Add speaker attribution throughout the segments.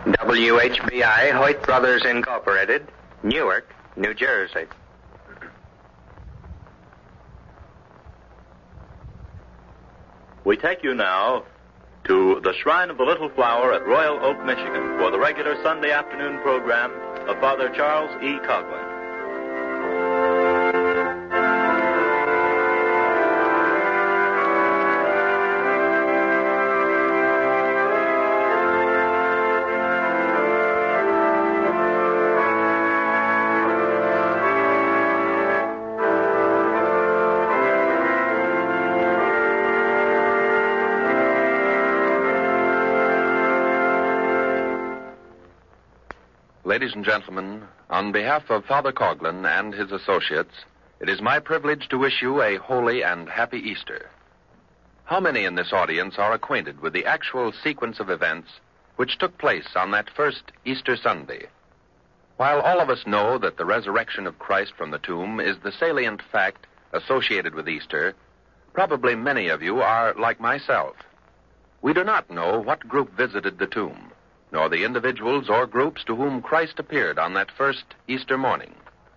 Speaker 1: WHBI, Hoyt Brothers Incorporated, Newark, New Jersey.
Speaker 2: We take you now to the Shrine of the Little Flower at Royal Oak, Michigan, for the regular Sunday afternoon program of Father Charles E. Coughlin.
Speaker 3: Ladies and gentlemen, on behalf of Father Coughlin and his associates, it is my privilege to wish you a holy and happy Easter. How many in this audience are acquainted with the actual sequence of events which took place on that first Easter Sunday? While all of us know that the resurrection of Christ from the tomb is the salient fact associated with Easter, probably many of you are like myself. We do not know what group visited the tomb, nor the individuals or groups to whom Christ appeared on that first Easter morning.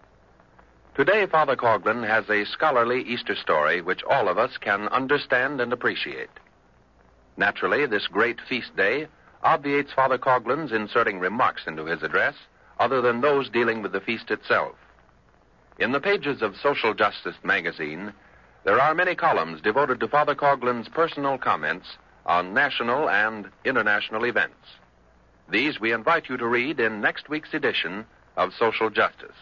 Speaker 3: Today, Father Coughlin has a scholarly Easter story which all of us can understand and appreciate. Naturally, this great feast day obviates Father Coughlin's inserting remarks into his address other than those dealing with the feast itself. In the pages of Social Justice magazine, there are many columns devoted to Father Coughlin's personal comments on national and international events. These we invite you to read in next week's edition of Social Justice.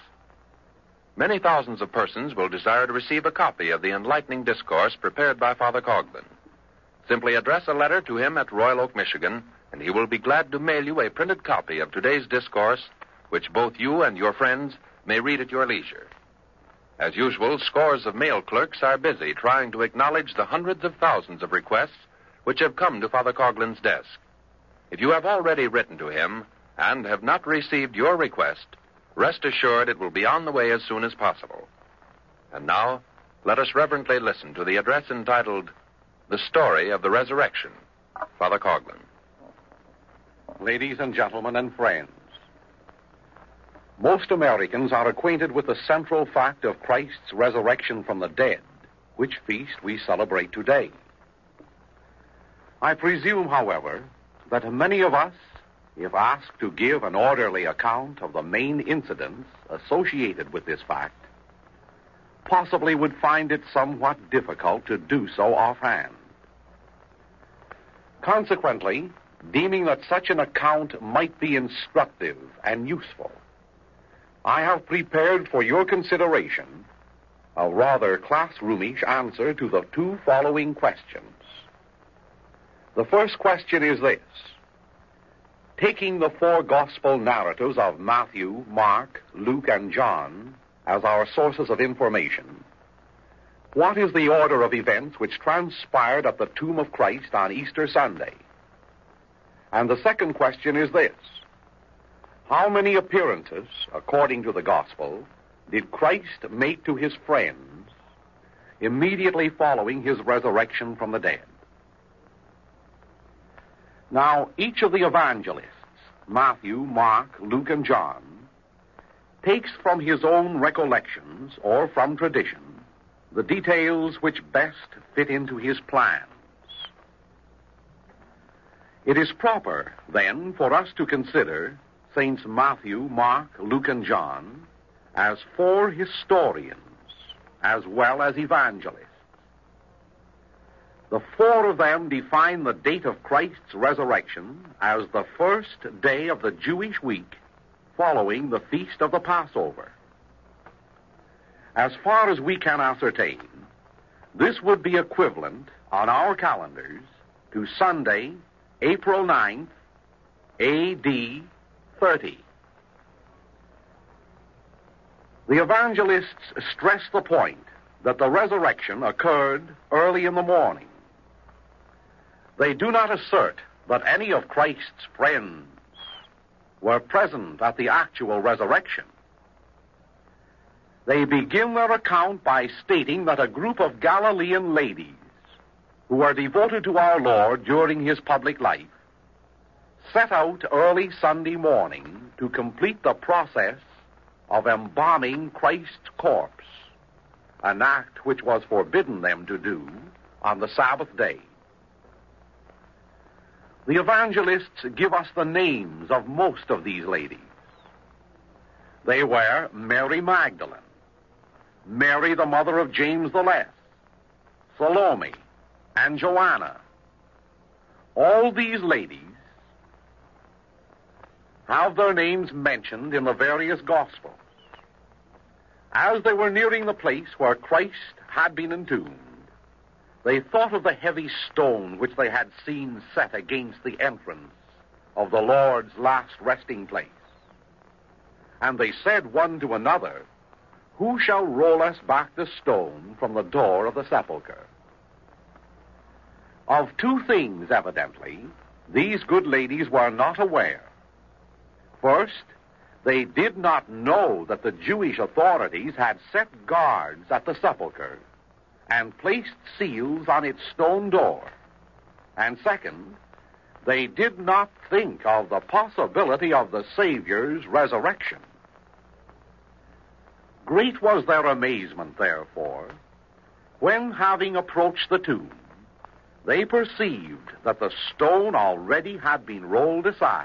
Speaker 3: Many thousands of persons will desire to receive a copy of the enlightening discourse prepared by Father Coughlin. Simply address a letter to him at Royal Oak, Michigan, and he will be glad to mail you a printed copy of today's discourse, which both you and your friends may read at your leisure. As usual, scores of mail clerks are busy trying to acknowledge the hundreds of thousands of requests which have come to Father Coughlin's desk. If you have already written to him and have not received your request, rest assured it will be on the way as soon as possible. And now, let us reverently listen to the address entitled, The Story of the Resurrection. Father Coughlin.
Speaker 4: Ladies and gentlemen and friends, most Americans are acquainted with the central fact of Christ's resurrection from the dead, which feast we celebrate today. I presume, however, that many of us, if asked to give an orderly account of the main incidents associated with this fact, possibly would find it somewhat difficult to do so offhand. Consequently, deeming that such an account might be instructive and useful, I have prepared for your consideration a rather classroomish answer to the two following questions. The first question is this. Taking the four gospel narratives of Matthew, Mark, Luke, and John as our sources of information, what is the order of events which transpired at the tomb of Christ on Easter Sunday? And the second question is this. How many appearances, according to the gospel, did Christ make to his friends immediately following his resurrection from the dead? Now, each of the evangelists, Matthew, Mark, Luke, and John, takes from his own recollections or from tradition the details which best fit into his plans. It is proper, then, for us to consider Saints Matthew, Mark, Luke, and John as four historians as well as evangelists. The four of them define the date of Christ's resurrection as the first day of the Jewish week following the feast of the Passover. As far as we can ascertain, this would be equivalent on our calendars to Sunday, April 9th, A.D. 30. The evangelists stress the point that the resurrection occurred early in the morning. They do not assert that any of Christ's friends were present at the actual resurrection. They begin their account by stating that a group of Galilean ladies who were devoted to our Lord during his public life set out early Sunday morning to complete the process of embalming Christ's corpse, an act which was forbidden them to do on the Sabbath day. The evangelists give us the names of most of these ladies. They were Mary Magdalene, Mary the mother of James the Less, Salome, and Joanna. All these ladies have their names mentioned in the various Gospels. As they were nearing the place where Christ had been entombed, they thought of the heavy stone which they had seen set against the entrance of the Lord's last resting place. And they said one to another, "Who shall roll us back the stone from the door of the sepulchre?" Of two things, evidently, these good ladies were not aware. First, they did not know that the Jewish authorities had set guards at the sepulchre and placed seals on its stone door. And second, they did not think of the possibility of the Savior's resurrection. Great was their amazement, therefore, when, having approached the tomb, they perceived that the stone already had been rolled aside.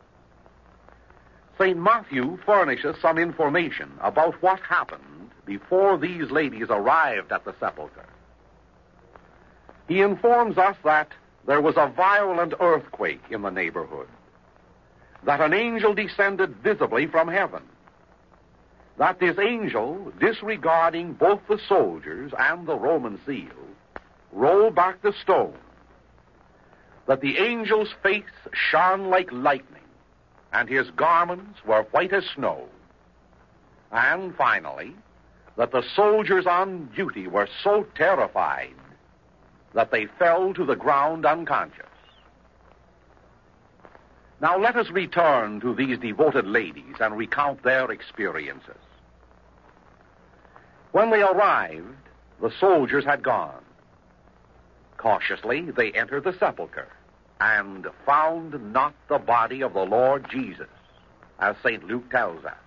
Speaker 4: St. Matthew furnishes some information about what happened before these ladies arrived at the sepulchre. He informs us that there was a violent earthquake in the neighborhood, that an angel descended visibly from heaven, that this angel, disregarding both the soldiers and the Roman seal, rolled back the stone, that the angel's face shone like lightning, and his garments were white as snow, and finally, that the soldiers on duty were so terrified that they fell to the ground unconscious. Now let us return to these devoted ladies and recount their experiences. When they arrived, the soldiers had gone. Cautiously, they entered the sepulchre and found not the body of the Lord Jesus, as St. Luke tells us.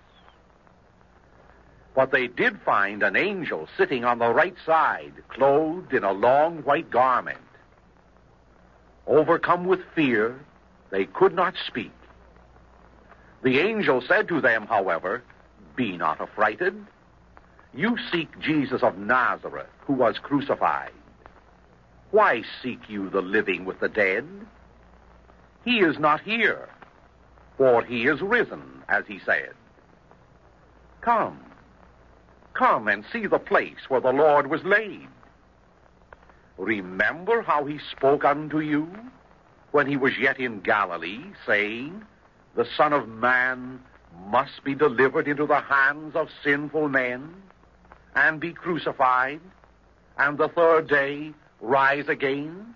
Speaker 4: But they did find an angel sitting on the right side, clothed in a long white garment. Overcome with fear, they could not speak. The angel said to them, however, "Be not affrighted. You seek Jesus of Nazareth, who was crucified. Why seek you the living with the dead? He is not here, for he is risen, as he said. Come and see the place where the Lord was laid. Remember how he spoke unto you when he was yet in Galilee, saying, the Son of Man must be delivered into the hands of sinful men, and be crucified, and the third day rise again?"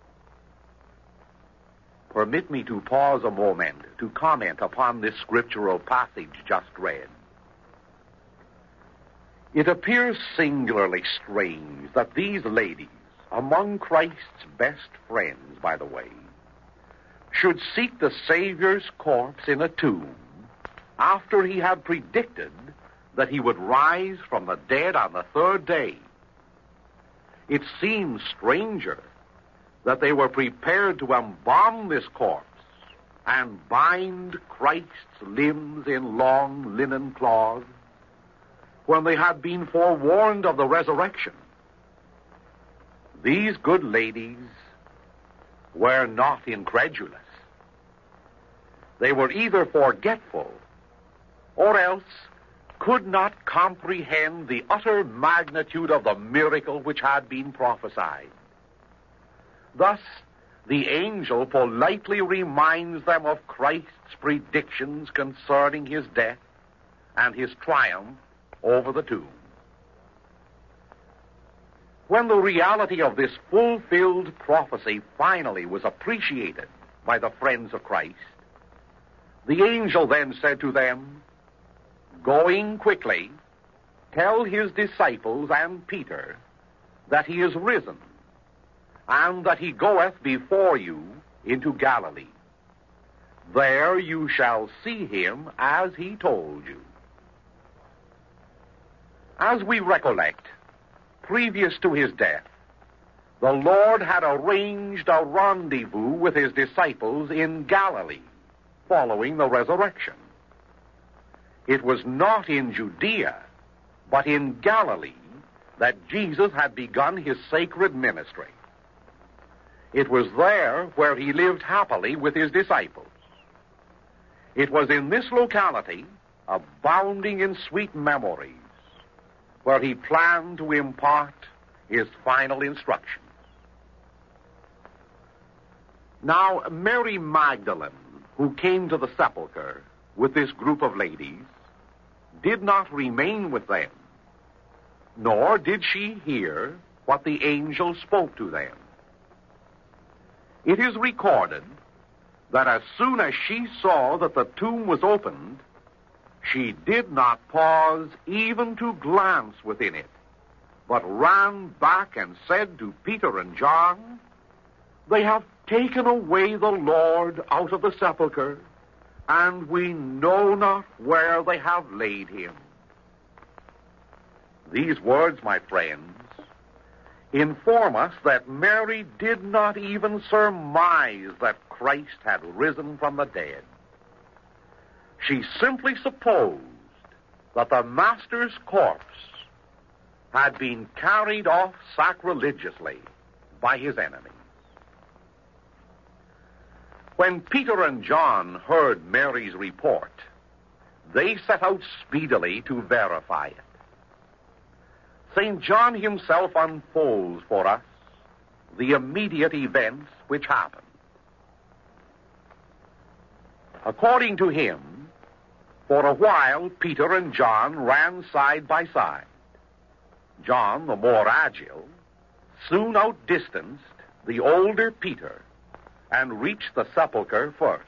Speaker 4: Permit me to pause a moment to comment upon this scriptural passage just read. It appears singularly strange that these ladies, among Christ's best friends, by the way, should seek the Savior's corpse in a tomb after he had predicted that he would rise from the dead on the third day. It seems stranger that they were prepared to embalm this corpse and bind Christ's limbs in long linen cloths when they had been forewarned of the resurrection. These good ladies were not incredulous. They were either forgetful or else could not comprehend the utter magnitude of the miracle which had been prophesied. Thus, the angel politely reminds them of Christ's predictions concerning his death and his triumph over the tomb. When the reality of this fulfilled prophecy finally was appreciated by the friends of Christ, the angel then said to them, "Going quickly, tell his disciples and Peter that he is risen, and that he goeth before you into Galilee. There you shall see him as he told you. As we recollect, previous to his death, the Lord had arranged a rendezvous with his disciples in Galilee following the resurrection. It was not in Judea, but in Galilee that Jesus had begun his sacred ministry. It was there where he lived happily with his disciples. It was in this locality, abounding in sweet memories, where he planned to impart his final instructions. Now, Mary Magdalene, who came to the sepulchre with this group of ladies, did not remain with them, nor did she hear what the angel spoke to them. It is recorded that as soon as she saw that the tomb was opened, she did not pause even to glance within it, but ran back and said to Peter and John, "They have taken away the Lord out of the sepulchre, and we know not where they have laid him." These words, my friends, inform us that Mary did not even surmise that Christ had risen from the dead. She simply supposed that the Master's corpse had been carried off sacrilegiously by his enemies. When Peter and John heard Mary's report, they set out speedily to verify it. St. John himself unfolds for us the immediate events which happened. According to him, for a while Peter and John ran side by side. John, the more agile, soon outdistanced the older Peter and reached the sepulchre first.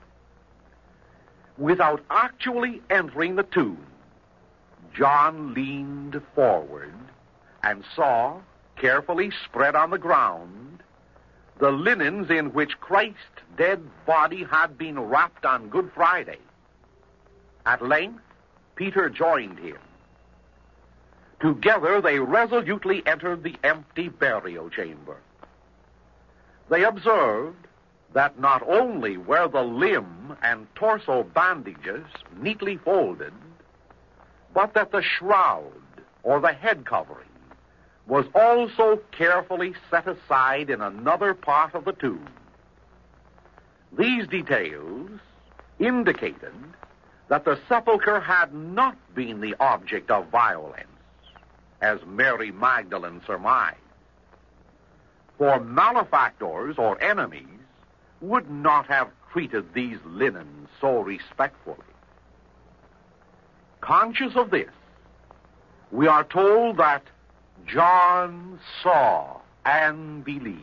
Speaker 4: Without actually entering the tomb, John leaned forward and saw, carefully spread on the ground, the linens in which Christ's dead body had been wrapped on Good Friday. At length, Peter joined him. Together they resolutely entered the empty burial chamber. They observed that not only were the limb and torso bandages neatly folded, but that the shroud, or the head covering, was also carefully set aside in another part of the tomb. These details indicated that the sepulchre had not been the object of violence, as Mary Magdalene surmised. For malefactors or enemies would not have treated these linens so respectfully. Conscious of this, we are told that John saw and believed.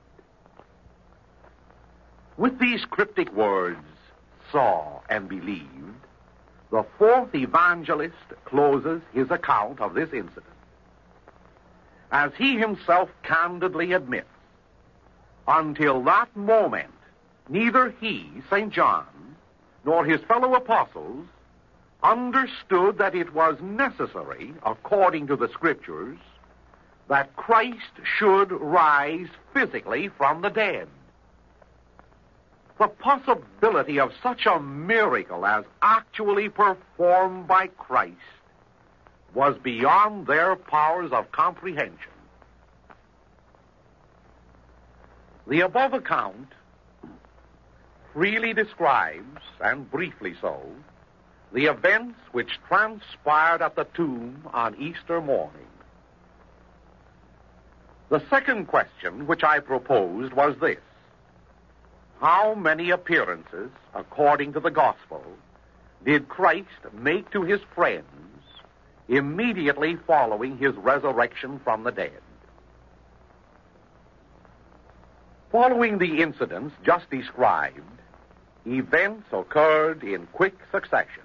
Speaker 4: With these cryptic words, saw and believed, the fourth evangelist closes his account of this incident. As he himself candidly admits, until that moment, neither he, St. John, nor his fellow apostles understood that it was necessary, according to the Scriptures, that Christ should rise physically from the dead. The possibility of such a miracle as actually performed by Christ was beyond their powers of comprehension. The above account freely describes, and briefly so, the events which transpired at the tomb on Easter morning. The second question which I proposed was this: how many appearances, according to the Gospel, did Christ make to his friends immediately following his resurrection from the dead? Following the incidents just described, events occurred in quick succession.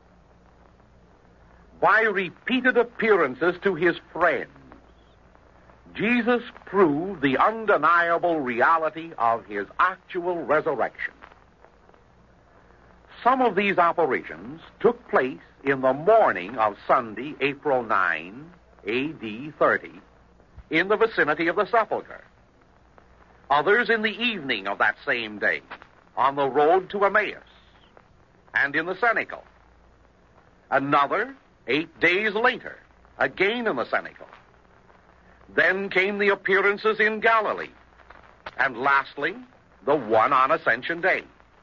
Speaker 4: By repeated appearances to his friends, Jesus proved the undeniable reality of his actual resurrection. Some of these apparitions took place in the morning of Sunday, April 9, A.D. 30, in the vicinity of the sepulchre. Others in the evening of that same day, on the road to Emmaus, and in the cenacle. Another 8 days later, again in the cenacle. Then came the appearances in Galilee, and lastly, the one on Ascension Day.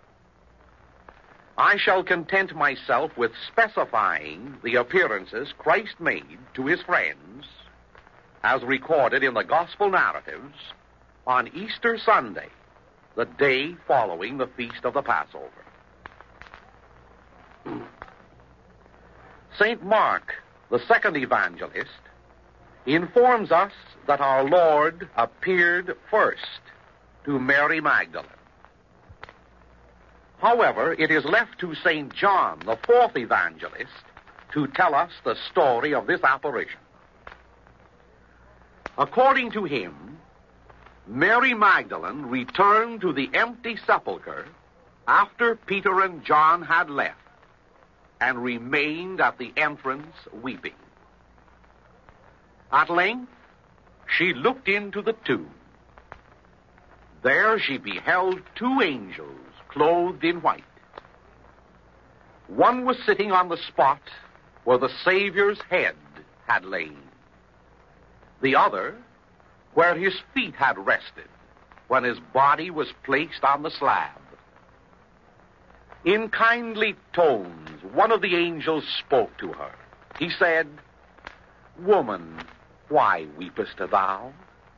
Speaker 4: I shall content myself with specifying the appearances Christ made to his friends, as recorded in the Gospel narratives, on Easter Sunday, the day following the feast of the Passover. St. Mark, the second evangelist, informs us that our Lord appeared first to Mary Magdalene. However, it is left to St. John, the fourth evangelist, to tell us the story of this apparition. According to him, Mary Magdalene returned to the empty sepulchre after Peter and John had left, and remained at the entrance weeping. At length, she looked into the tomb. There she beheld two angels clothed in white. One was sitting on the spot where the Savior's head had lain. The other, where his feet had rested when his body was placed on the slab. In kindly tones, one of the angels spoke to her. He said, "Woman, why weepest thou?"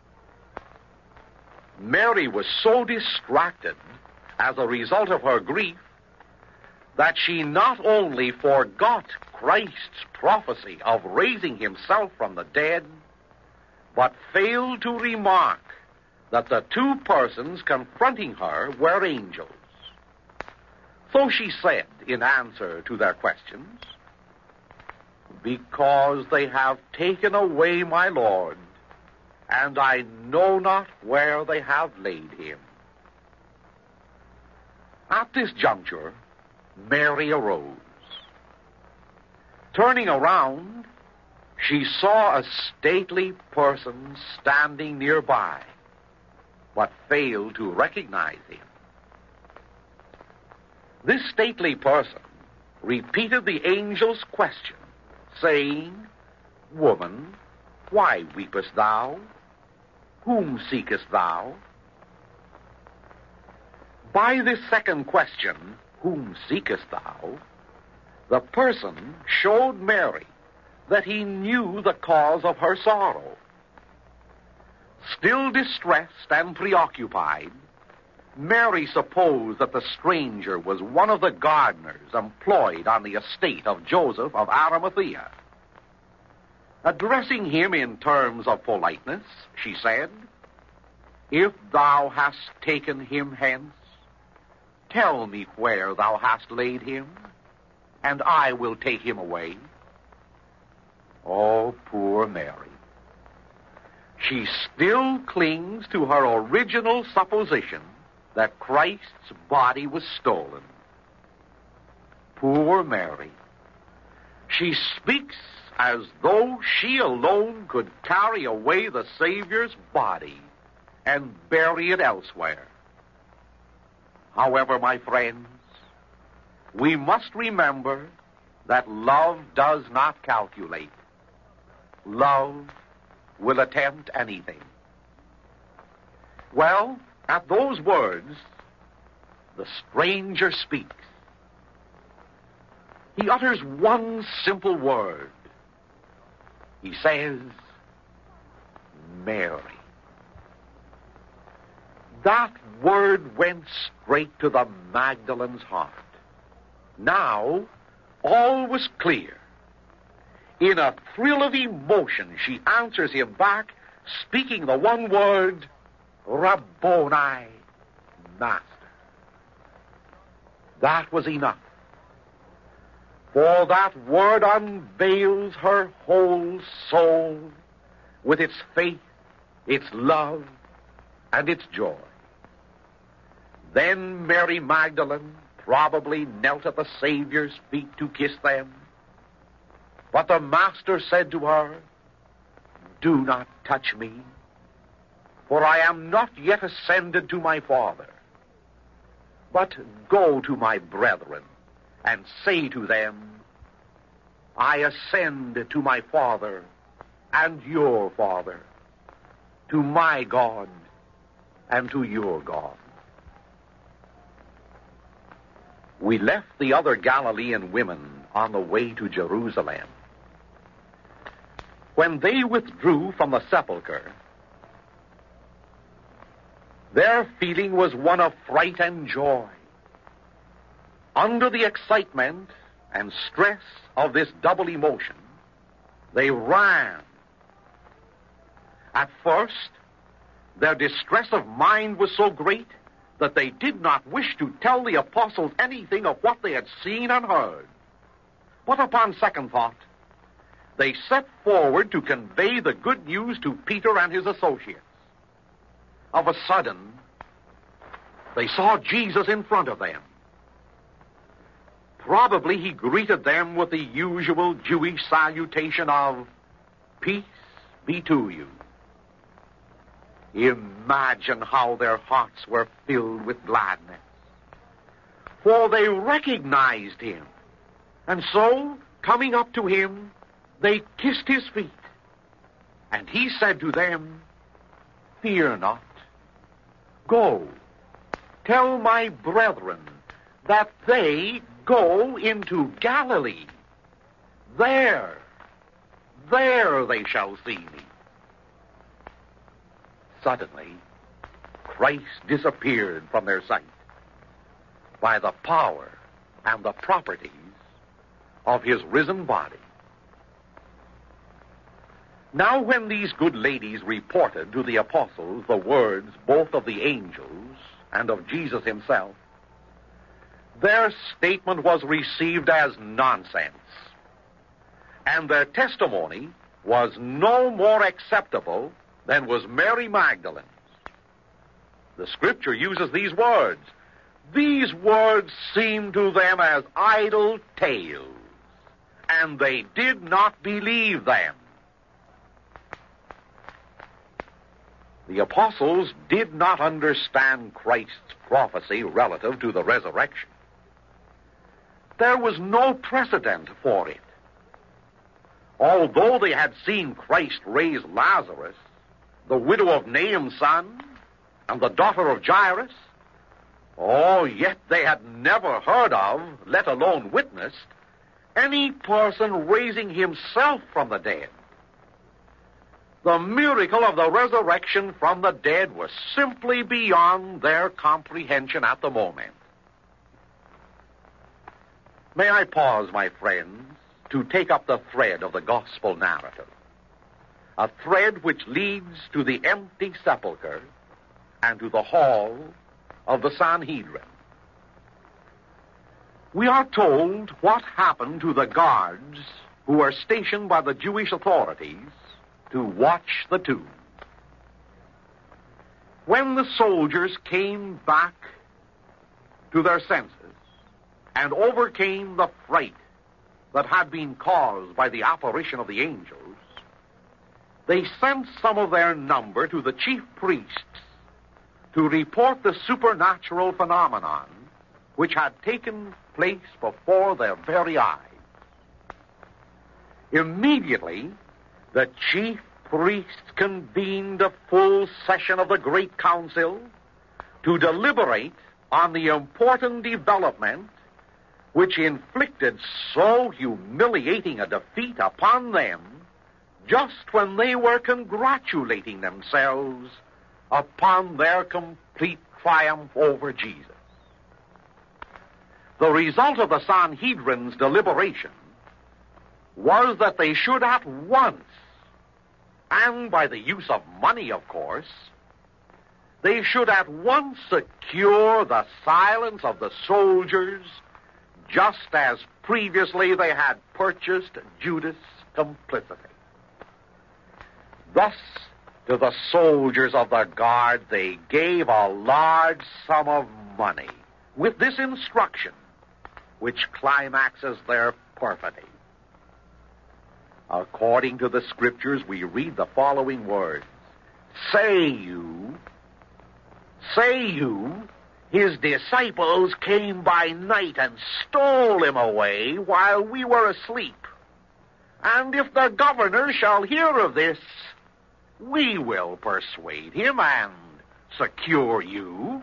Speaker 4: Mary was so distracted as a result of her grief that she not only forgot Christ's prophecy of raising himself from the dead, but failed to remark that the two persons confronting her were angels. So she said in answer to their questions, "Because they have taken away my Lord, and I know not where they have laid him." At this juncture, Mary arose. Turning around, she saw a stately person standing nearby, but failed to recognize him. This stately person repeated the angel's question, saying, "Woman, why weepest thou? Whom seekest thou?" By this second question, "Whom seekest thou?" the person showed Mary that he knew the cause of her sorrow. Still distressed and preoccupied, Mary supposed that the stranger was one of the gardeners employed on the estate of Joseph of Arimathea. Addressing him in terms of politeness, she said, "If thou hast taken him hence, tell me where thou hast laid him, and I will take him away." Oh, poor Mary. She still clings to her original supposition that Christ's body was stolen. Poor Mary. She speaks as though she alone could carry away the Savior's body and bury it elsewhere. However, my friends, we must remember that love does not calculate. Love will attempt anything. Well, at those words, the stranger speaks. He utters one simple word. He says, "Mary." That word went straight to the Magdalene's heart. Now, all was clear. In a thrill of emotion, she answers him back, speaking the one word, "Rabboni," Master. That was enough. For that word unveils her whole soul with its faith, its love, and its joy. Then Mary Magdalene probably knelt at the Savior's feet to kiss them. But the Master said to her, "Do not touch me, for I am not yet ascended to my Father. But go to my brethren and say to them, I ascend to my Father and your Father, to my God and to your God." We left the other Galilean women on the way to Jerusalem. When they withdrew from the sepulchre, their feeling was one of fright and joy. Under the excitement and stress of this double emotion, they ran. At first, their distress of mind was so great that they did not wish to tell the apostles anything of what they had seen and heard. But upon second thought, they set forward to convey the good news to Peter and his associates. Of a sudden, they saw Jesus in front of them. Probably he greeted them with the usual Jewish salutation of, "Peace be to you." Imagine how their hearts were filled with gladness, for they recognized him. And so, coming up to him, they kissed his feet. And he said to them, "Fear not. Go, tell my brethren that they go into Galilee. There they shall see me." Suddenly, Christ disappeared from their sight by the power and the properties of his risen body. Now, when these good ladies reported to the apostles the words both of the angels and of Jesus himself, their statement was received as nonsense, and their testimony was no more acceptable than was Mary Magdalene's. The Scripture uses these words. These words seemed to them as idle tales, and they did not believe them. The apostles did not understand Christ's prophecy relative to the resurrection. There was no precedent for it. Although they had seen Christ raise Lazarus, the widow of Nain's son, and the daughter of Jairus, yet they had never heard of, let alone witnessed, any person raising himself from the dead. The miracle of the resurrection from the dead was simply beyond their comprehension at the moment. May I pause, my friends, to take up the thread of the gospel narrative, a thread which leads to the empty sepulchre and to the hall of the Sanhedrin. We are told what happened to the guards who were stationed by the Jewish authorities to watch the tomb. When the soldiers came back to their senses and overcame the fright that had been caused by the apparition of the angels, they sent some of their number to the chief priests to report the supernatural phenomenon which had taken place before their very eyes. Immediately, the chief priests convened a full session of the Great Council to deliberate on the important development which inflicted so humiliating a defeat upon them just when they were congratulating themselves upon their complete triumph over Jesus. The result of the Sanhedrin's deliberation was that they should at once, and by the use of money, of course, they should at once secure the silence of the soldiers, just as previously they had purchased Judas' complicity. Thus, to the soldiers of the guard, they gave a large sum of money, with this instruction, which climaxes their perfidy. According to the Scriptures, we read the following words. Say you, his disciples came by night and stole him away while we were asleep. And if the governor shall hear of this, we will persuade him and secure you.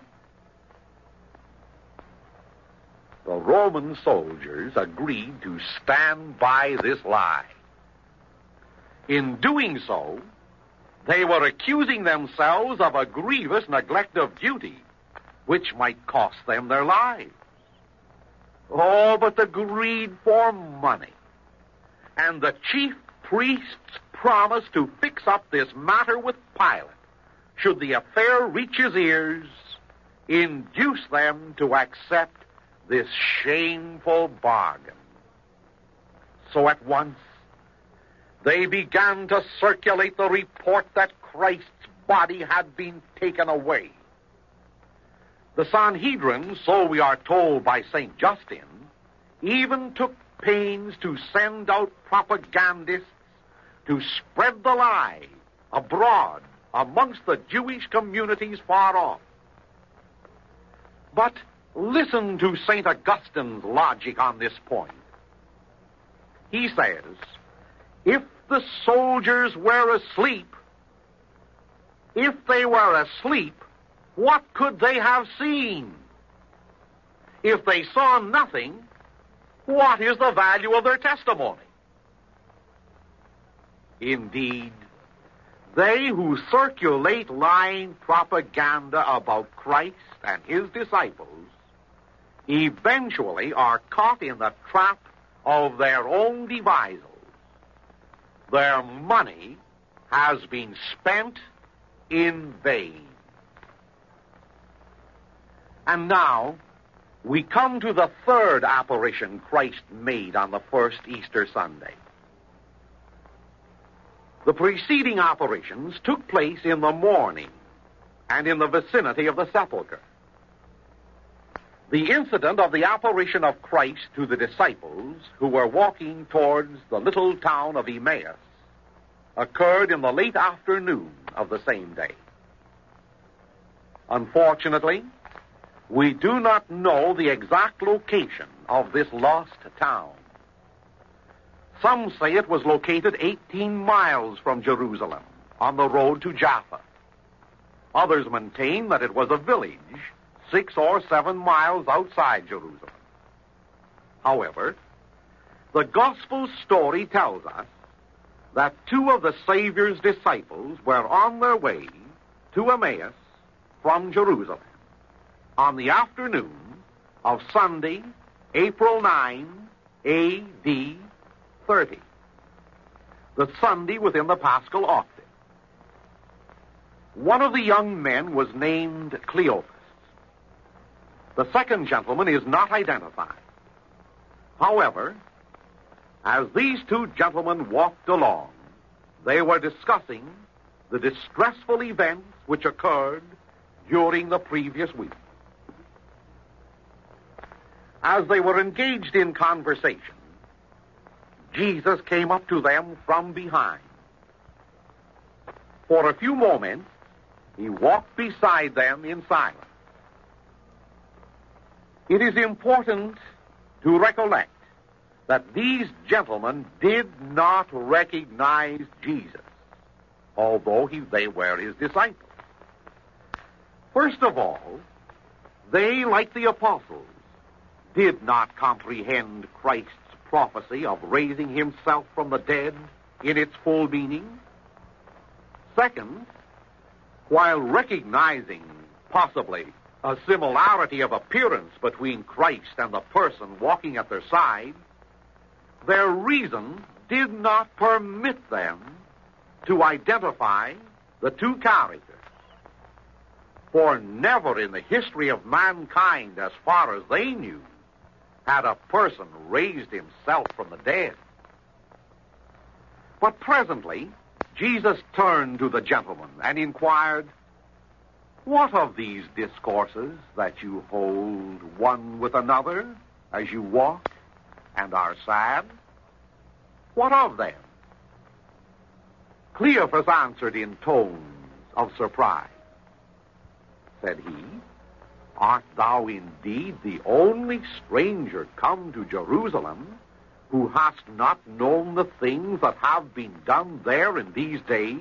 Speaker 4: The Roman soldiers agreed to stand by this lie. In doing so, they were accusing themselves of a grievous neglect of duty, which might cost them their lives. Oh, but the greed for money and the chief priest's promise to fix up this matter with Pilate, should the affair reach his ears, induce them to accept this shameful bargain. So at once, they began to circulate the report that Christ's body had been taken away. The Sanhedrin, so we are told by St. Justin, even took pains to send out propagandists to spread the lie abroad amongst the Jewish communities far off. But listen to St. Augustine's logic on this point. He says, if the soldiers were asleep, what could they have seen? If they saw nothing, what is the value of their testimony? Indeed, they who circulate lying propaganda about Christ and his disciples eventually are caught in the trap of their own devisals. Their money has been spent in vain. And now, we come to the third apparition Christ made on the first Easter Sunday. The preceding apparitions took place in the morning and in the vicinity of the sepulchre. The incident of the apparition of Christ to the disciples who were walking towards the little town of Emmaus occurred in the late afternoon of the same day. Unfortunately, we do not know the exact location of this lost town. Some say it was located 18 miles from Jerusalem on the road to Jaffa. Others maintain that it was a village 6 or 7 miles outside Jerusalem. However, the gospel story tells us that 2 of the Savior's disciples were on their way to Emmaus from Jerusalem on the afternoon of Sunday, April 9, A.D. 30, the Sunday within the Paschal Octave. One of the young men was named Cleophas. The second gentleman is not identified. However, as these 2 gentlemen walked along, they were discussing the distressful events which occurred during the previous week. As they were engaged in conversation, Jesus came up to them from behind. For a few moments, he walked beside them in silence. It is important to recollect that these gentlemen did not recognize Jesus, although they were his disciples. First of all, they, like the apostles, did not comprehend Christ's prophecy of raising himself from the dead in its full meaning. Second, while recognizing possibly a similarity of appearance between Christ and the person walking at their side, their reason did not permit them to identify the 2 characters. For never in the history of mankind, as far as they knew, had a person raised himself from the dead. But presently, Jesus turned to the gentleman and inquired, What of these discourses that you hold one with another as you walk and are sad? What of them? Cleophas answered in tones of surprise. Said he, Art thou indeed the only stranger come to Jerusalem who hast not known the things that have been done there in these days?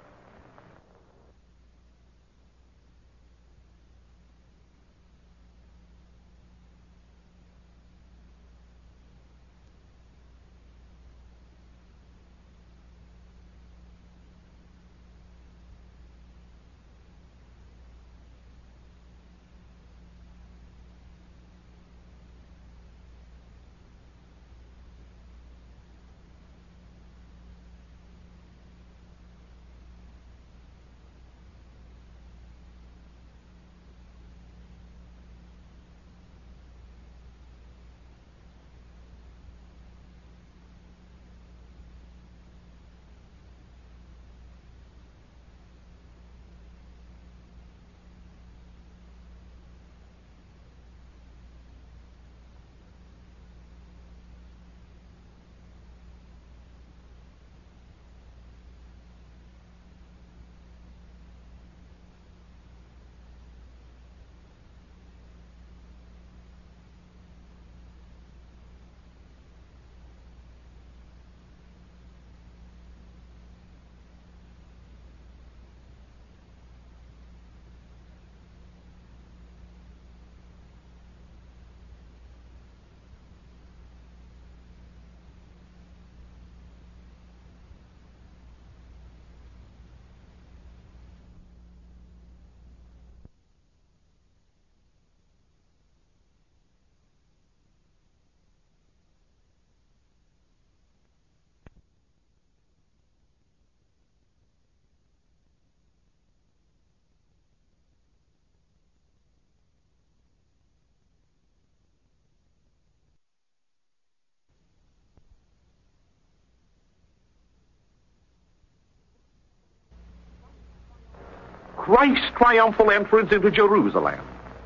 Speaker 4: Christ's triumphal entrance into Jerusalem,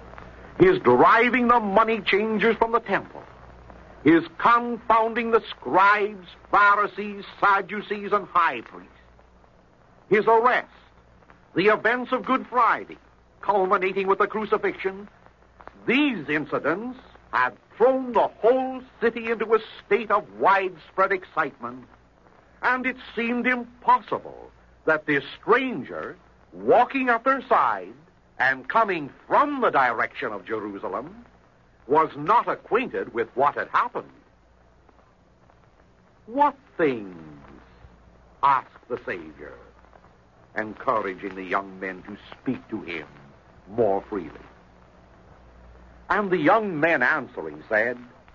Speaker 4: his driving the money changers from the temple, his confounding the scribes, Pharisees, Sadducees, and high priests, his arrest, the events of Good Friday, culminating with the crucifixion, these incidents had thrown the whole city into a state of widespread excitement, and it seemed impossible that this stranger, walking at their side and coming from the direction of Jerusalem, was not acquainted with what had happened. What things? Asked the Savior, encouraging the young men to speak to him more freely. And the young men answering said,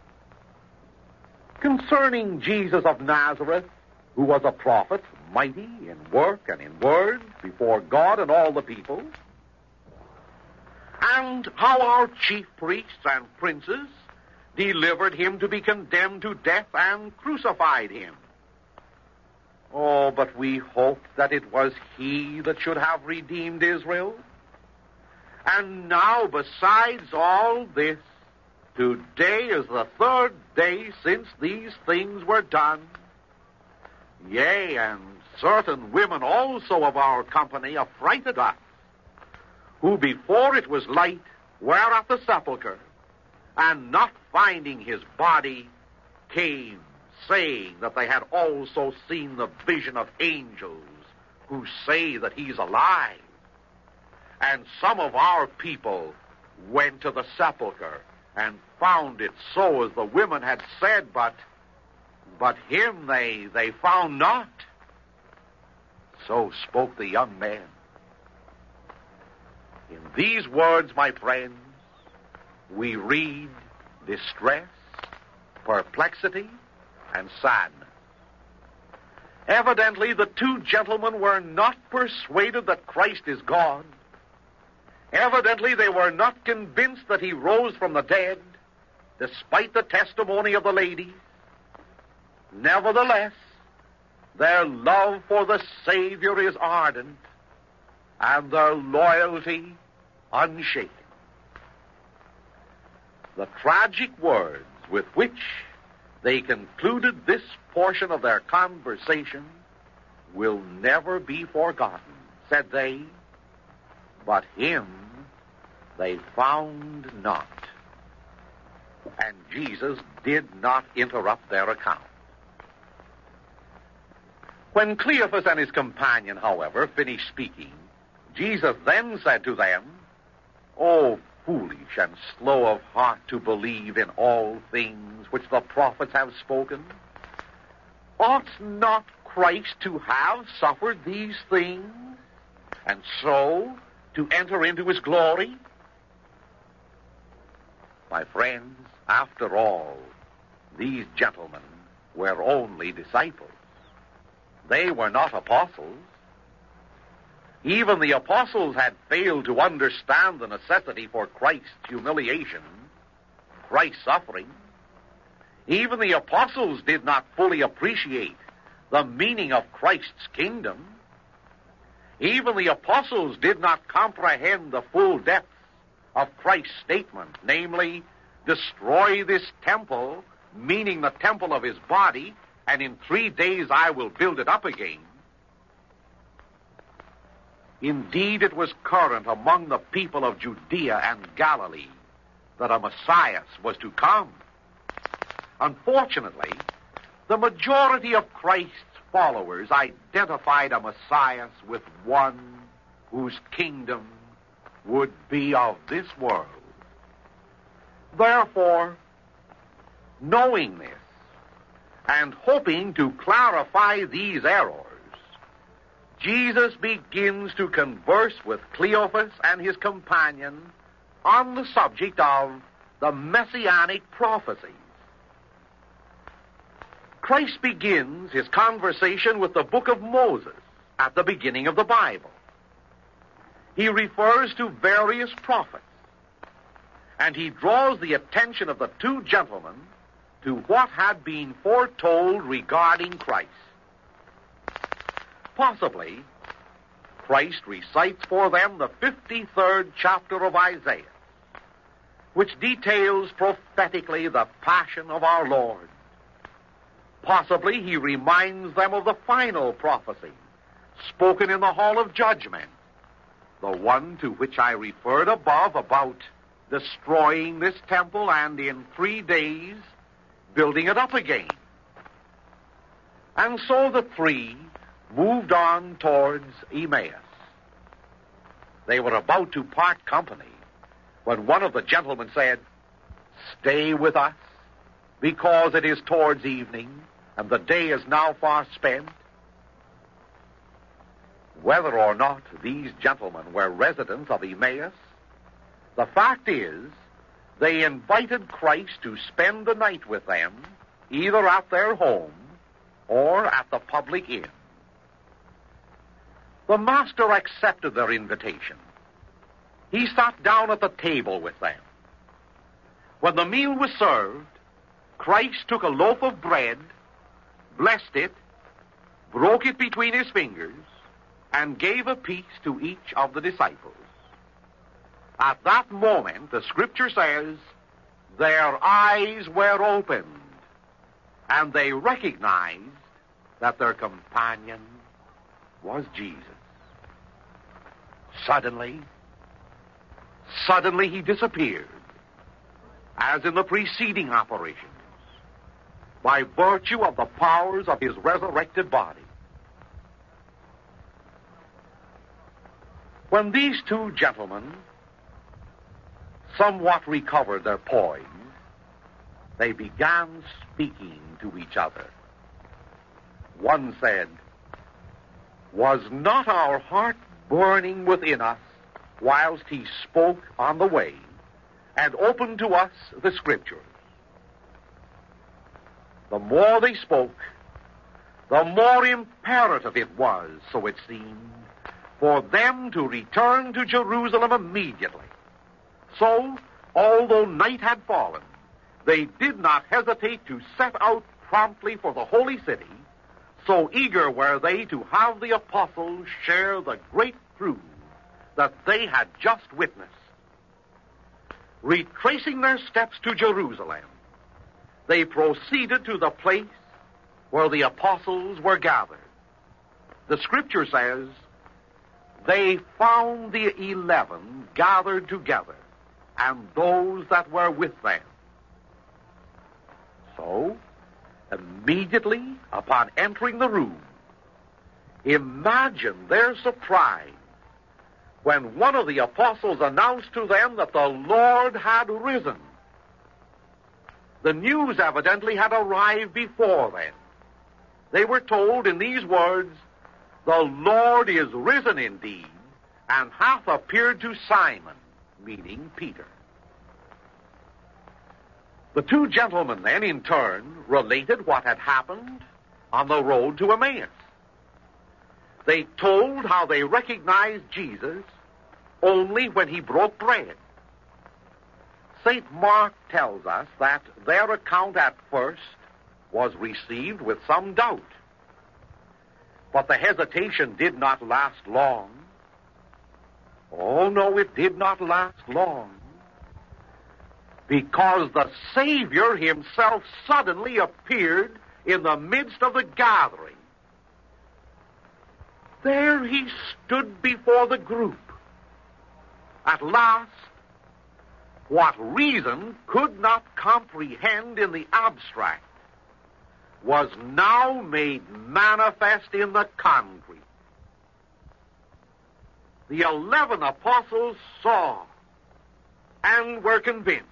Speaker 4: Concerning Jesus of Nazareth, who was a prophet, mighty in work and in word before God and all the people, and how our chief priests and princes delivered him to be condemned to death and crucified him. Oh, but we hoped that it was he that should have redeemed Israel. And now, besides all this, today is the third day since these things were done. Yea, and certain women also of our company affrighted us, who before it was light were at the sepulchre, and not finding his body, came, saying that they had also seen the vision of angels, who say that he's alive. And some of our people went to the sepulchre and found it so as the women had said, but him they found not. So spoke the young men. In these words, my friends, we read distress, perplexity, and sadness. Evidently, the two gentlemen were not persuaded that Christ is God. Evidently, they were not convinced that he rose from the dead, despite the testimony of the ladies. Nevertheless, their love for the Savior is ardent, and their loyalty unshaken. The tragic words with which they concluded this portion of their conversation will never be forgotten, said they, but him they found not. And Jesus did not interrupt their account. When Cleophas and his companion, however, finished speaking, Jesus then said to them, "O foolish and slow of heart to believe in all things which the prophets have spoken, ought not Christ to have suffered these things, and so to enter into his glory?" My friends, after all, these gentlemen were only disciples. They were not apostles. Even the apostles had failed to understand the necessity for Christ's humiliation, Christ's suffering. Even the apostles did not fully appreciate the meaning of Christ's kingdom. Even the apostles did not comprehend the full depth of Christ's statement, namely, destroy this temple, meaning the temple of his body, and in 3 days I will build it up again. Indeed, it was current among the people of Judea and Galilee that a Messiah was to come. Unfortunately, the majority of Christ's followers identified a Messiah with one whose kingdom would be of this world. Therefore, knowing this, and hoping to clarify these errors, Jesus begins to converse with Cleophas and his companion on the subject of the messianic prophecies. Christ begins his conversation with the book of Moses at the beginning of the Bible. He refers to various prophets, and he draws the attention of the two gentlemen to what had been foretold regarding Christ. Possibly, Christ recites for them the 53rd chapter of Isaiah, which details prophetically the passion of our Lord. Possibly he reminds them of the final prophecy spoken in the hall of judgment, the one to which I referred above about destroying this temple and in 3 days building it up again. And so the three moved on towards Emmaus. They were about to part company when one of the gentlemen said, "Stay with us, because it is towards evening, and the day is now far spent." Whether or not these gentlemen were residents of Emmaus, the fact is, they invited Christ to spend the night with them, either at their home or at the public inn. The master accepted their invitation. He sat down at the table with them. When the meal was served, Christ took a loaf of bread, blessed it, broke it between his fingers, and gave a piece to each of the disciples. At that moment, the scripture says, their eyes were opened, and they recognized that their companion was Jesus. Suddenly he disappeared, as in the preceding operations, by virtue of the powers of his resurrected body. When these two gentlemen somewhat recovered their poise, they began speaking to each other. One said, "Was not our heart burning within us whilst he spoke on the way and opened to us the Scriptures?" The more they spoke, the more imperative it was, so it seemed, for them to return to Jerusalem immediately. So, although night had fallen, they did not hesitate to set out promptly for the holy city, so eager were they to have the apostles share the great truth that they had just witnessed. retracing their steps to Jerusalem, they proceeded to the place where the apostles were gathered. The Scripture says, they found the 11 gathered together, and those that were with them. So, immediately upon entering the room, imagine their surprise when one of the apostles announced to them that the Lord had risen. The news evidently had arrived before them. They were told in these words, "The Lord is risen indeed, and hath appeared to Simon," meaning Peter. The two gentlemen then, in turn, related what had happened on the road to Emmaus. They told how they recognized Jesus only when he broke bread. St. Mark tells us that their account at first was received with some doubt. But the hesitation did not last long. Oh, no, it did not last long. Because the Savior himself suddenly appeared in the midst of the gathering. There he stood before the group. At last, what reason could not comprehend in the abstract was now made manifest in the concrete. The 11 apostles saw and were convinced.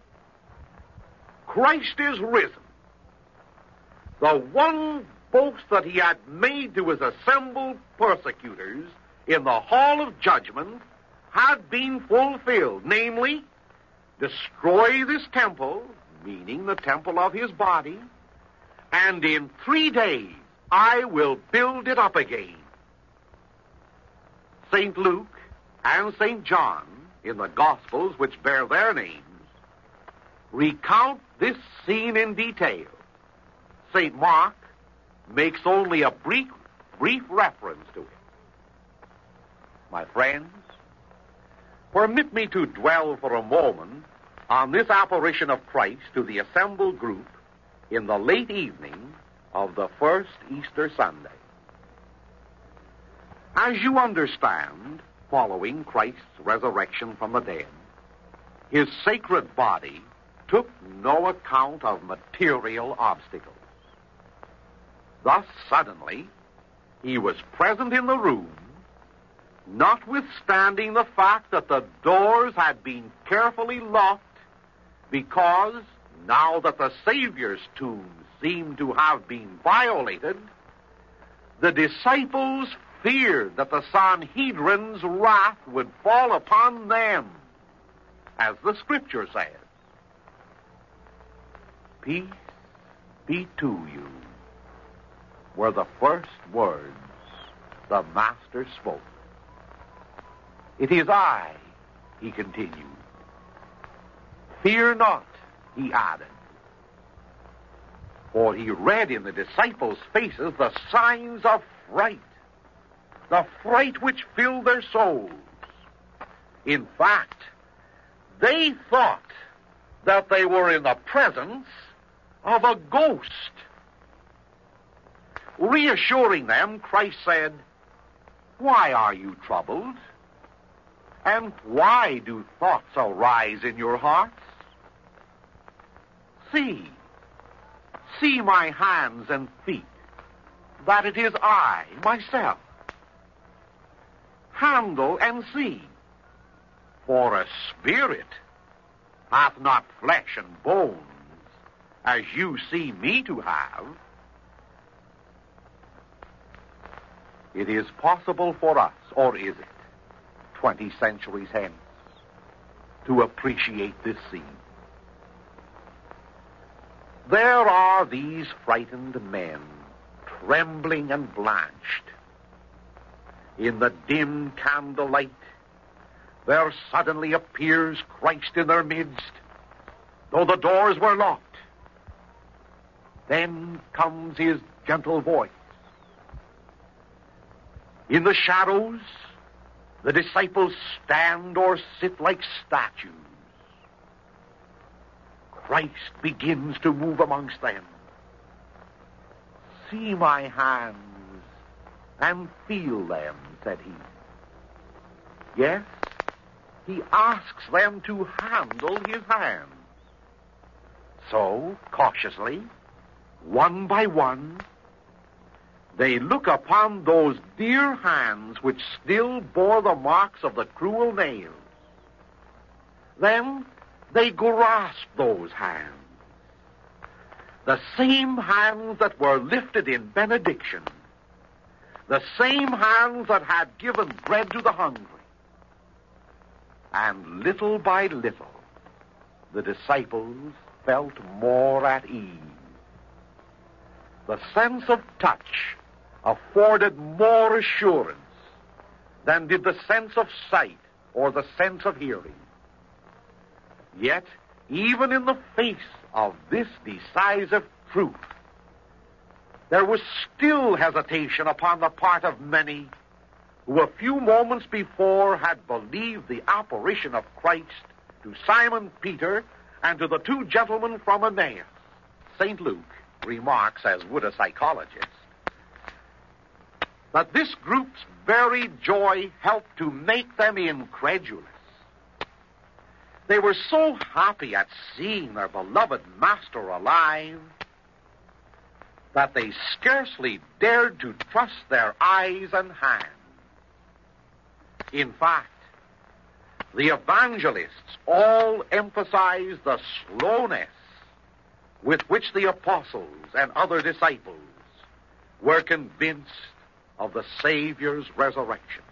Speaker 4: Christ is risen. The one boast that he had made to his assembled persecutors in the hall of judgment had been fulfilled, namely, destroy this temple, meaning the temple of his body, and in 3 days I will build it up again. St. Luke and St. John, in the Gospels which bear their names, recount this scene in detail. St. Mark makes only a brief reference to it. My friends, permit me to dwell for a moment on this apparition of Christ to the assembled group in the late evening of the first Easter Sunday. As you understand, following Christ's resurrection from the dead, his sacred body took no account of material obstacles. Thus, suddenly, he was present in the room, notwithstanding the fact that the doors had been carefully locked, because, now that the Savior's tomb seemed to have been violated, the disciples feared that the Sanhedrin's wrath would fall upon them, as the Scripture says. Peace be to you, were the first words the Master spoke. It is I, he continued. Fear not, he added. For he read in the disciples' faces the signs of fright, the fright which filled their souls. In fact, they thought that they were in the presence of a ghost. Reassuring them, Christ said, "Why are you troubled? And why do thoughts arise in your hearts? See my hands and feet, that it is I, myself. Handle and see, for a spirit hath not flesh and bones, as you see me to have." It is possible for us, or is it, 20 centuries hence, to appreciate this scene. There are these frightened men, trembling and blanched. In the dim candlelight, there suddenly appears Christ in their midst, though the doors were locked. Then comes his gentle voice. In the shadows, the disciples stand or sit like statues. Christ begins to move amongst them. "See my hands and feel them," said he. Yes, he asks them to handle his hands. So, cautiously, one by one, they look upon those dear hands which still bore the marks of the cruel nails. Then they grasp those hands, the same hands that were lifted in benediction, the same hands that had given bread to the hungry. And little by little, the disciples felt more at ease. The sense of touch afforded more assurance than did the sense of sight or the sense of hearing. Yet, even in the face of this decisive truth, there was still hesitation upon the part of many who a few moments before had believed the apparition of Christ to Simon Peter and to the two gentlemen from Emmaus. St. Luke remarks, as would a psychologist, that this group's very joy helped to make them incredulous. They were so happy at seeing their beloved Master alive that they scarcely dared to trust their eyes and hands. In fact, the evangelists all emphasize the slowness with which the apostles and other disciples were convinced of the Savior's resurrection.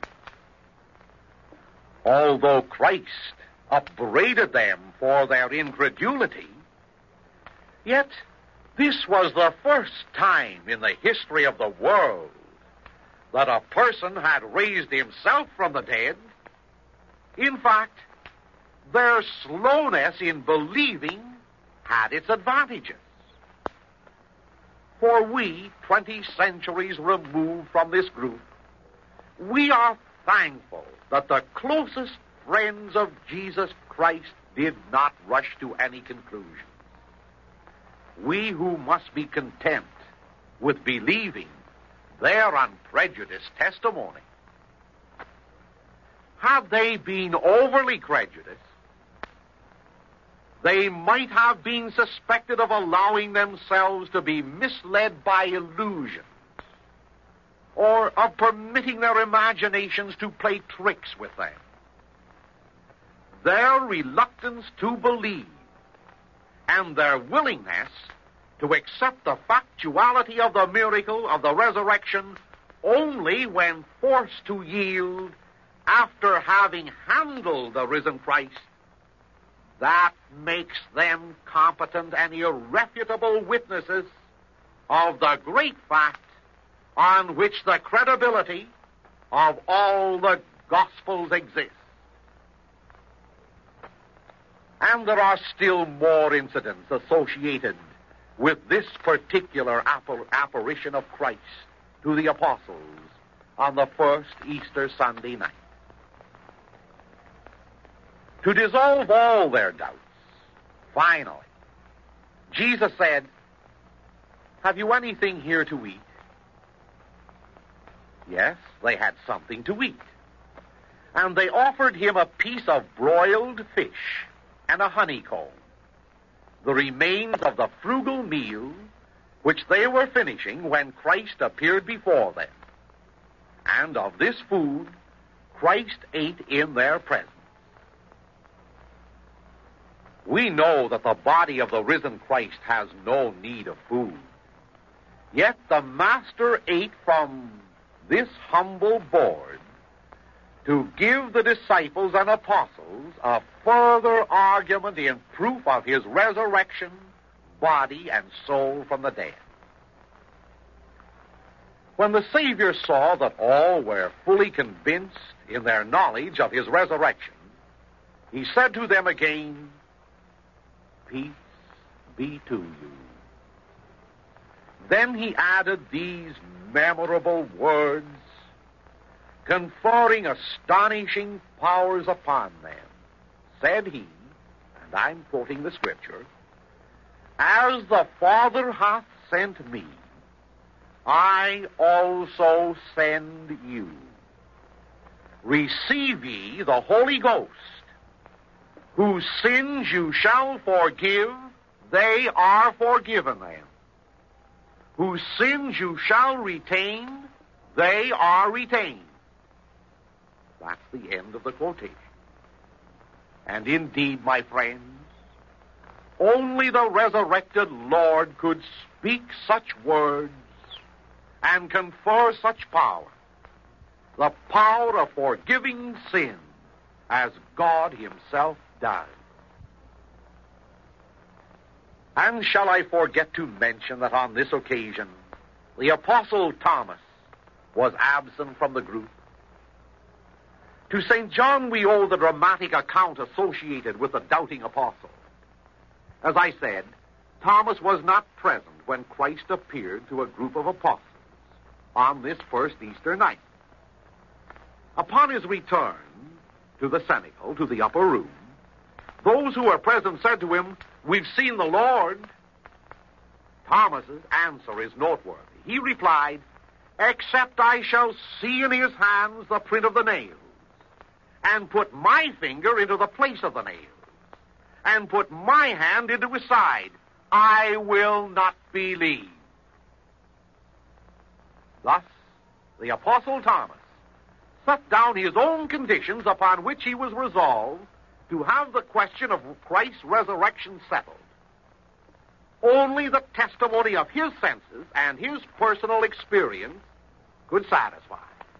Speaker 4: Although Christ upbraided them for their incredulity, yet this was the first time in the history of the world that a person had raised himself from the dead. In fact, their slowness in believing had its advantages. For we, 20 centuries removed from this group, we are thankful that the closest friends of Jesus Christ did not rush to any conclusion. We who must be content with believing their unprejudiced testimony. Had they been overly prejudiced, they might have been suspected of allowing themselves to be misled by illusions, or of permitting their imaginations to play tricks with them. Their reluctance to believe and their willingness to accept the factuality of the miracle of the resurrection only when forced to yield after having handled the risen Christ, that makes them competent and irrefutable witnesses of the great fact on which the credibility of all the Gospels exists. And there are still more incidents associated with this particular apparition of Christ to the apostles on the first Easter Sunday night. To dissolve all their doubts, finally, Jesus said, "Have you anything here to eat?" Yes, they had something to eat. And they offered him a piece of broiled fish and a honeycomb, the remains of the frugal meal which they were finishing when Christ appeared before them. And of this food, Christ ate in their presence. We know that the body of the risen Christ has no need of food. Yet the Master ate from this humble board to give the disciples and apostles a further argument in proof of his resurrection, body and soul from the dead. When the Savior saw that all were fully convinced in their knowledge of his resurrection, he said to them again, "Peace be to you." Then he added these memorable words, conferring astonishing powers upon them. Said he, and I'm quoting the scripture, As the Father hath sent me, I also send you. Receive ye the Holy Ghost. Whose sins you shall forgive, they are forgiven them. Whose sins you shall retain, they are retained. That's the end of the quotation. And indeed, my friends, only the resurrected Lord could speak such words and confer such power, the power of forgiving sin, as God himself does. And shall I forget to mention that on this occasion, the Apostle Thomas was absent from the group? To St. John we owe the dramatic account associated with the doubting apostle. As I said, Thomas was not present when Christ appeared to a group of apostles on this first Easter night. Upon his return to the cenacle, to the upper room, those who were present said to him, "We've seen the Lord." Thomas's answer is noteworthy. He replied, "Except I shall see in his hands the print of the nails, and put my finger into the place of the nails, and put my hand into his side, I will not believe." Thus, the Apostle Thomas set down his own conditions upon which he was resolved to have the question of Christ's resurrection settled. Only the testimony of his senses and his personal experience could satisfy.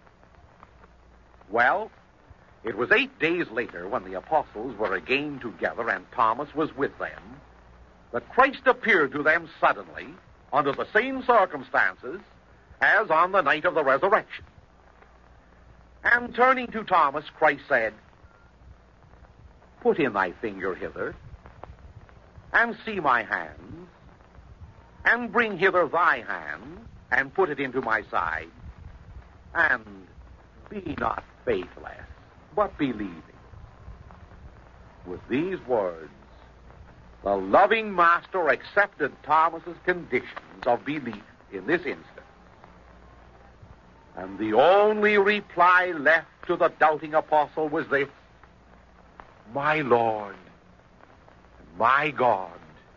Speaker 4: Well, it was 8 days later, when the apostles were again together and Thomas was with them, that Christ appeared to them suddenly under the same circumstances as on the night of the resurrection. And turning to Thomas, Christ said, "Put in thy finger hither, and see my hands, and bring hither thy hand, and put it into my side, and be not faithless, but believing." With these words, the loving Master accepted Thomas's conditions of belief in this instance. And the only reply left to the doubting apostle was this: "My Lord, my God."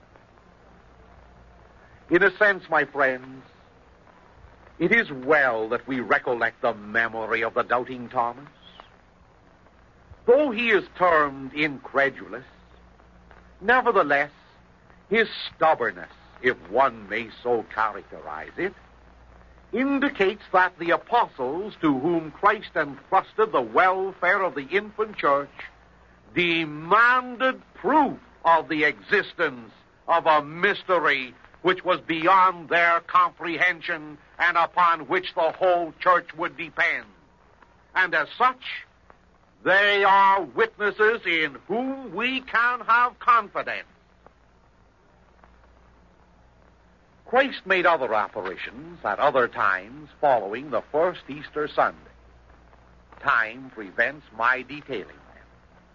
Speaker 4: In a sense, my friends, it is well that we recollect the memory of the doubting Thomas. Though he is termed incredulous, nevertheless, his stubbornness, if one may so characterize it, indicates that the apostles to whom Christ entrusted the welfare of the infant church demanded proof of the existence of a mystery which was beyond their comprehension and upon which the whole church would depend. And as such, they are witnesses in whom we can have confidence. Christ made other apparitions at other times following the first Easter Sunday. Time prevents my detailing them.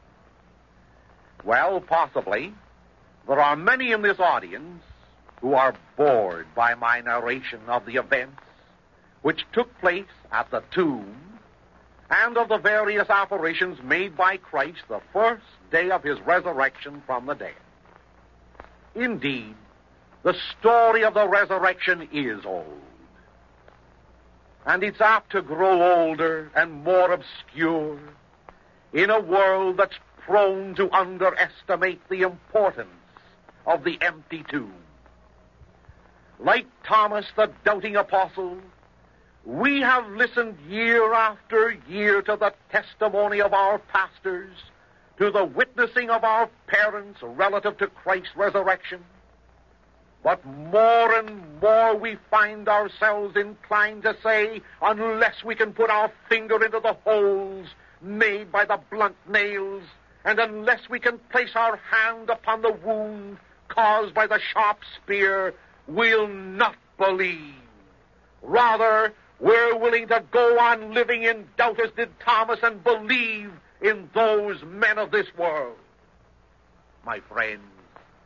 Speaker 4: Well, possibly, there are many in this audience who are bored by my narration of the events which took place at the tomb and of the various apparitions made by Christ the first day of his resurrection from the dead. Indeed, the story of the resurrection is old, and it's apt to grow older and more obscure in a world that's prone to underestimate the importance of the empty tomb. Like Thomas, the doubting apostle, we have listened year after year to the testimony of our pastors, to the witnessing of our parents relative to Christ's resurrection. But more and more we find ourselves inclined to say, unless we can put our finger into the holes made by the blunt nails, and unless we can place our hand upon the wound caused by the sharp spear, we'll not believe. Rather, we're willing to go on living in doubt as did Thomas and believe in those men of this world. My friends,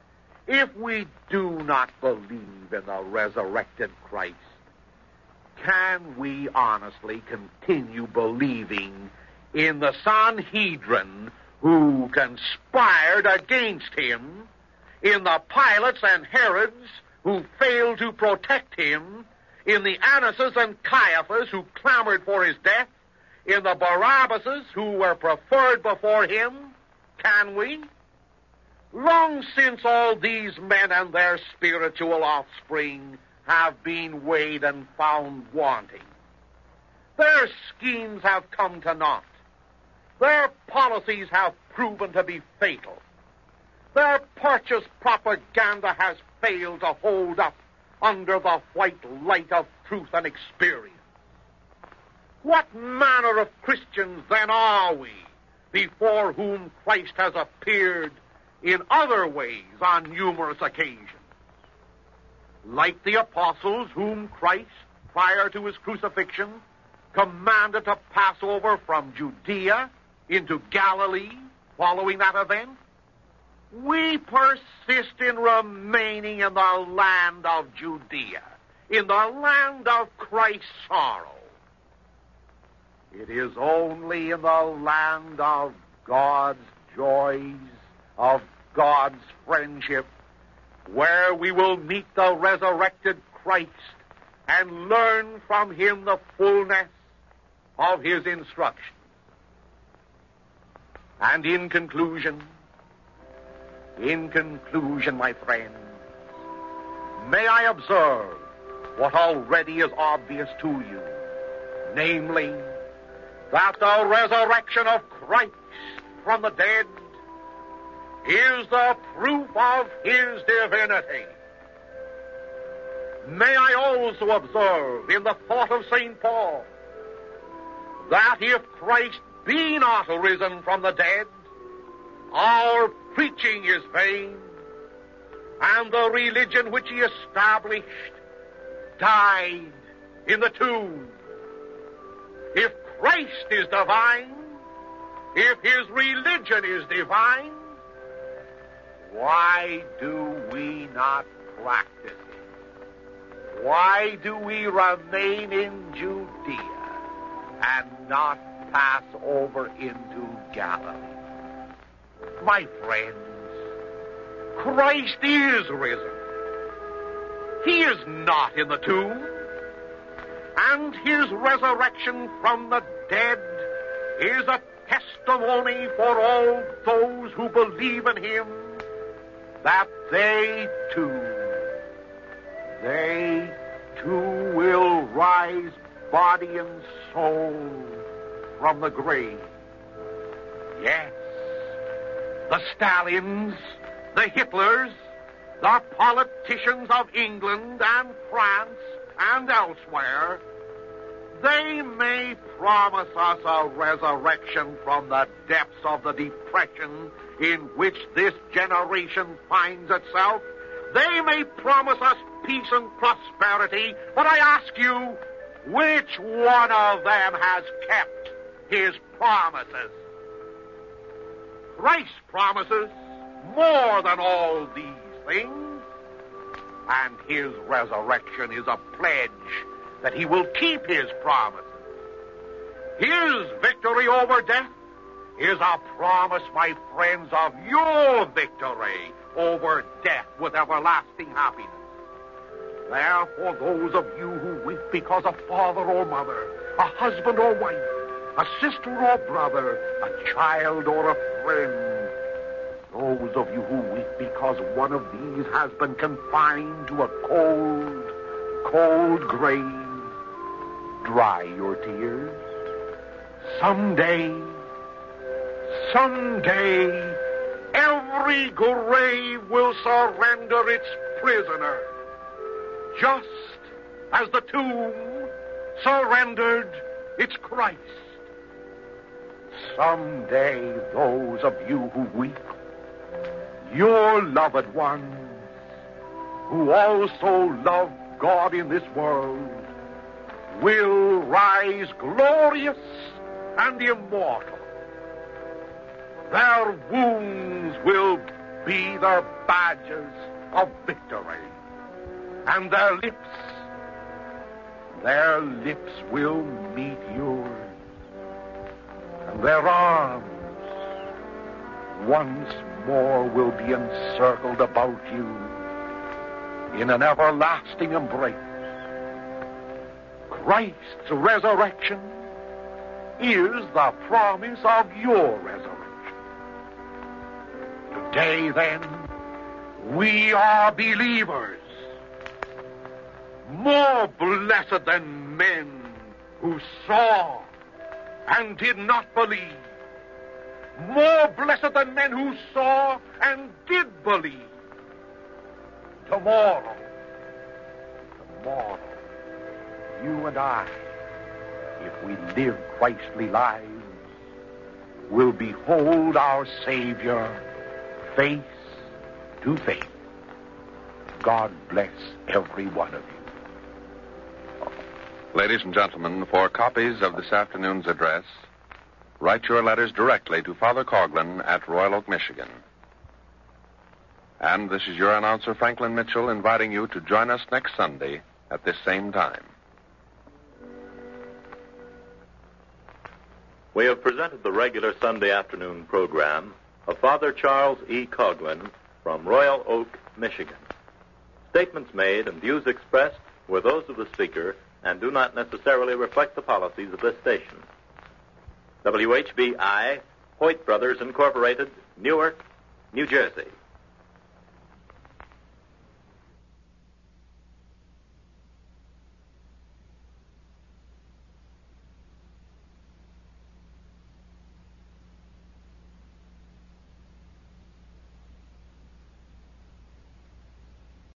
Speaker 4: If we do not believe in the resurrected Christ, can we honestly continue believing in the Sanhedrin who conspired against him, in the Pilates and Herods who failed to protect him, in the Annases and Caiaphas who clamored for his death, in the Barabbases who were preferred before him? Can we? Long since all these men and their spiritual offspring have been weighed and found wanting. Their schemes have come to naught. Their policies have proven to be fatal. Their purchased propaganda has failed to hold up under the white light of truth and experience. What manner of Christians then are we before whom Christ has appeared in other ways on numerous occasions? Like the apostles whom Christ, prior to his crucifixion, commanded to pass over from Judea into Galilee following that event, we persist in remaining in the land of Judea, in the land of Christ's sorrow. It is only in the land of God's joys, of God's friendship, where we will meet the resurrected Christ and learn from him the fullness of his instruction. And in conclusion, my friends, may I observe what already is obvious to you, namely, that the resurrection of Christ from the dead is the proof of his divinity. May I also observe in the thought of St. Paul that if Christ be not risen from the dead, our preaching is vain, and the religion which he established died in the tomb. If Christ is divine, if his religion is divine, why do we not practice it? Why do we remain in Judea and not pass over into Galilee? My friends, Christ is risen. He is not in the tomb. And his resurrection from the dead is a testimony for all those who believe in him that they too will rise body and soul from the grave. Yes, the Stalins, the Hitlers, the politicians of England and France and elsewhere, they may promise us a resurrection from the depths of the depression in which this generation finds itself. They may promise us peace and prosperity, but I ask you, which one of them has kept his promises? Christ promises more than all these things, and his resurrection is a pledge that he will keep his promises. His victory over death is a promise, my friends, of your victory over death with everlasting happiness. Therefore, those of you who weep because a father or mother, a husband or wife, a sister or brother, a child or a friend, those of you who weep because one of these has been confined to a cold, cold grave, dry your tears. Someday, every grave will surrender its prisoner, just as the tomb surrendered its Christ. Someday, those of you who weep, your loved ones, who also love God in this world, will rise glorious and immortal. Their wounds will be their badges, of victory. And their lips will meet yours. And their arms once more will be encircled about you in an everlasting embrace. Christ's resurrection is the promise of your resurrection. Today, then, we are believers, more blessed than men who saw and did not believe, more blessed than men who saw and did believe. Tomorrow, you and I, if we live Christly lives, will behold our Savior face to face. God bless every one of you.
Speaker 3: Ladies and gentlemen, for copies of this afternoon's address, write your letters directly to Father Coughlin at Royal Oak, Michigan. And this is your announcer, Franklin Mitchell, inviting you to join us next Sunday at this same time.
Speaker 2: We have presented the regular Sunday afternoon program of Father Charles E. Coughlin from Royal Oak, Michigan. Statements made and views expressed were those of the speaker and do not necessarily reflect the policies of this station. WHBI, Hoyt Brothers Incorporated, Newark, New Jersey.